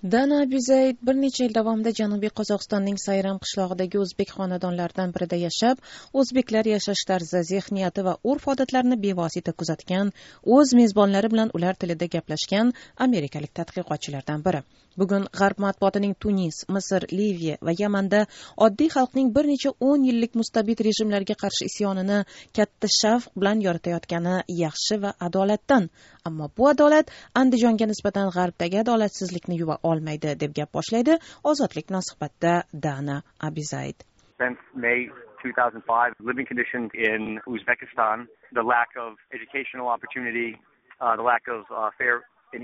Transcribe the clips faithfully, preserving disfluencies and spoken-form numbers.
Dana Abizayd bir necha yil davomida Janubiy Qozog'istonning Sayram qishlog'idagi o'zbek xonadonlaridan birida yashab, o'zbeklar yashash tarzi, zehniyati va urf-odatlarini bevosita kuzatgan, o'z mezbonlari bilan ular tilida gaplashgan amerikalik tadqiqotchilardan biri. Bugun G'arb matbuotining Tunis, Misr, Liviya va Yamanda oddiy xalqning bir necha o'n yillik mustabid rejimlarga qarshi isyonini katta shavq bilan yoritayotgani yaxshi va adolatdan. Ammo bu adolat Andijonga nisbatan G'arbdagi adolatsizlikni yuva olmaydi deb gap boshlaydi Ozodlik suhbatda Dana Abizayd. Since May two thousand five, living conditions in Uzbekistan, the lack of educational opportunity, uh, the lack of uh, fair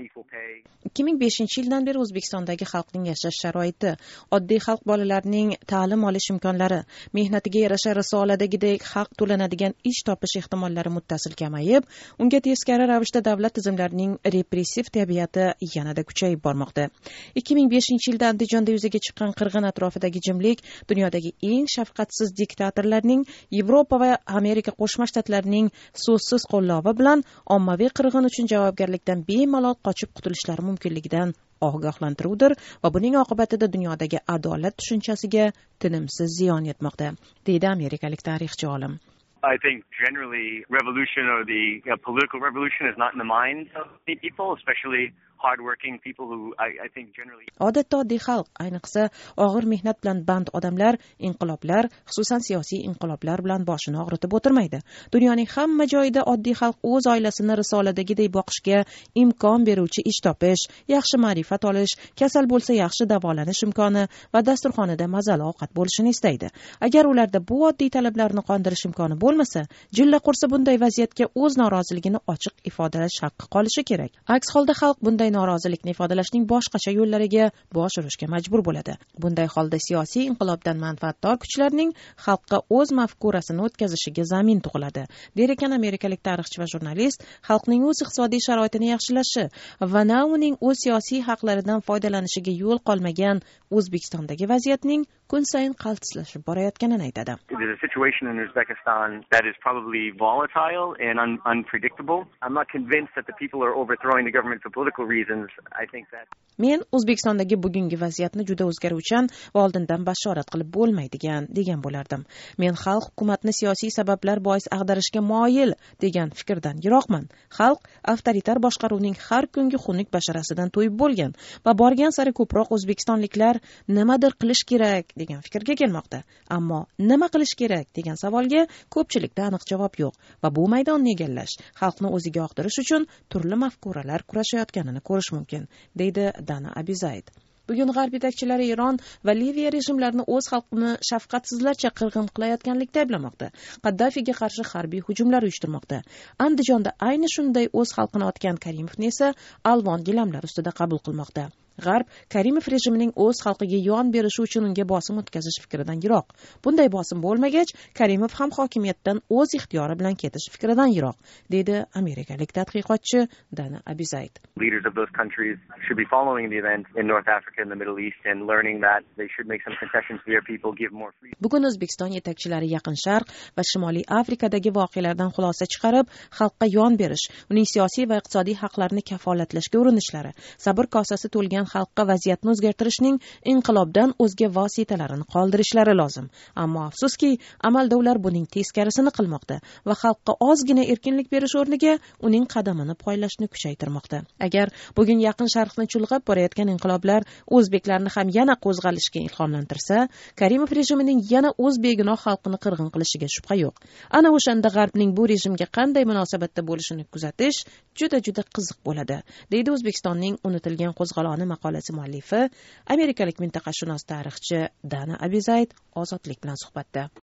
ikki ming beshinchi yildan beri O'zbekistondagi xalqning yashash sharoiti, oddiy xalq bolalarining ta'lim olish imkonlari, mehnatiga yarasha risoladagidek haq to'lanadigan ish topish ehtimollari muttasil kamayib, unga teskari ravishda davlat tizimlarining repressiv tabiati yanada kuchayib bormoqda. ikki ming beshinchi yilda Andijonda yuzaga chiqqan qirg'in atrofidagi jimlik dunyodagi eng shafqatsiz diktatorlarning, Yevropa va Amerika Qo'shma Shtatlarining so'zsiz qo'llovi bilan ommaviy qirg'in uchun javobgarlikdan bemalol qochib qutulishlari mumkinligidan ogohlantiruvdir va buning oqibatida dunyodagi adolat tushunchasiga tinimsiz ziyon yetmoqda, deydi amerikalik tarixchi olim. I think generally revolution or the uh, political revolution is not in the minds of many people, especially hard-working people who I, I think generally... Odatda oddiy xalq, ayniqsa og'ir mehnat bilan band odamlar, inqiloblar, xususan siyosiy inqiloblar bilan boshini og'ritib o'tirmaydi. Dunyoning hamma joyida oddiy xalq o'z oilasini risoladagidek boqishga imkon beruvchi ish topish, yaxshi ma'rifat olish, kasal bo'lsa yaxshi davolanish imkoni va dasturxonida mazali ovqat bo'lishini istaydi. Agar ularda bu oddiy talablarni qondirish imkoni bo'lmasa, jilla qursa bunday vaziyatga o'z noroziligini ochiq ifodalash haqqi qolishi kerak. Aks holda xalq bunday norozilikni ifodalashning boshqacha yo'llariga bosh urishga majbur bo'ladi. Bunday holda siyosiy inqilobdan manfaatdor kuchlarning xalqqa o'z mafkurasini o'tkazishiga zamin tug'iladi. Der ekan amerikalik tarixchi va jurnalist, xalqning o'z iqtisodiy sharoitini yaxshilashi va na uning o'z siyosiy haqlaridan foydalanishiga yo'l qolmagan O'zbekistondagi vaziyatning kun sayin qaltislashib borayotganini aytadi. There's a situation in Uzbekistan that is probably volatile and un unpredictable. I'm not convinced that the people are overthrowing the government for political reasons. I think that Men O'zbekistondagi bugungi vaziyatni juda o'zgaruvchan va oldindan bashorat qilib bo'lmaydigan degan bo'lardim. Men xalq hukumatni siyosiy sabablar bois ag'darishga moyil degan fikrdan yiroqman. Xalq avtoritar boshqaruvning har kungi xunuk basharasidan to'yib bo'lgan va borgan sari ko'proq o'zbekistonliklar nimadir qilish kerak degan fikrga kelmoqda. Ammo nima qilish kerak degan savolga ko'pchilikda aniq javob yo'q va bu maydonni egallash, xalqni o'ziga yoqtirish uchun turli mafkuralar kurashayotganini ko'rish mumkin, deydi Dana Abizayd. Bugun G'arb yetakchilari Iron va Liviya rejimlarini o'z xalqini shafqatsizlarcha qirg'in qilayotganlikda ayblamoqda. Qaddafiga qarshi harbiy hujumlar uyushtirmoqda. Andijonda ayni shunday o'z xalqini otgan Karimovni esa alvon gilamlar ustida qabul qilmoqda. G'arb Karimov rejimining o'z xalqiga yon berishi uchun unga bosim o'tkazish fikridan yiroq. Bunday bosim bo'lmagach, Karimov ham hokimiyatdan o'z ixtiyori bilan ketish fikridan yiroq, deydi amerikalik tadqiqotchi Dana Abizayd. Leaders of those countries should be following the events in North Africa and the Middle East and learning that they should make some concessions to their people, give more freedom. Bugun O'zbekiston yetakchilari Yaqin Sharq va Shimoliy Afrikadagi voqealardan xulosa chiqarib, xalqqa yon berish, uning siyosiy va iqtisodiy haqlarini kafolatlashga urinishlari, sabr kosasi to'lgan xalqqa vaziyatni o'zgartirishning inqilobdan o'zga vositalarini qoldirishlari lozim. Ammo afsuski, amalda ular buning teskarisini qilmoqda va xalqqa ozgina erkinlik berish o'rniga uning qadamini poylashni kuchaytirmoqda. Agar bugun Yaqin Sharqni chulg'ab borayotgan inqiloblar o'zbeklarni ham yana qo'zg'alishga ilhomlantirsa, Karimov rejimining yana o'z begunoh xalqini qirg'in qilishiga shubha yo'q. Ana o'shanda G'arbning bu rejimga qanday munosabatda bo'lishini kuzatish juda-juda qiziq bo'ladi, deydi O'zbekistonning unutilgan qo'zg'aloni maqolasi muallifi, amerikalik mintaqashunos tarixchi Dana Abizayd Ozodlik bilan suhbatda.